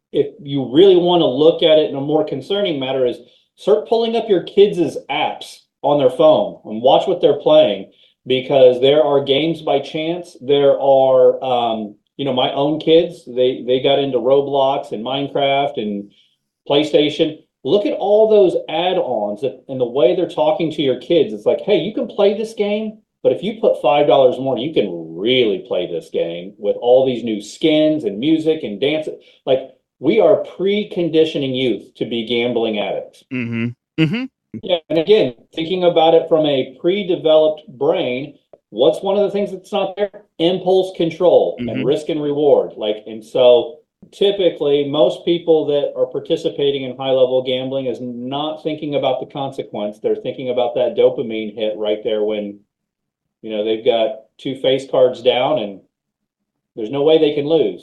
if you really want to look at it in a more concerning matter, is start pulling up your kids' apps on their phone and watch what they're playing, because there are games by chance. There are, my own kids, they got into Roblox and Minecraft and PlayStation. Look at all those add-ons and the way they're talking to your kids. It's like, hey, you can play this game, but if you put $5 more, you can really play this game with all these new skins and music and dance. Like, we are preconditioning youth to be gambling addicts. Mm-hmm. Mm-hmm. Yeah, and again, thinking about it from a pre-developed brain, what's one of the things that's not there? Impulse control and Mm-hmm. risk and reward. And so typically most people that are participating in high-level gambling is not thinking about the consequence. They're thinking about that dopamine hit right there when, they've got two face cards down and there's no way they can lose.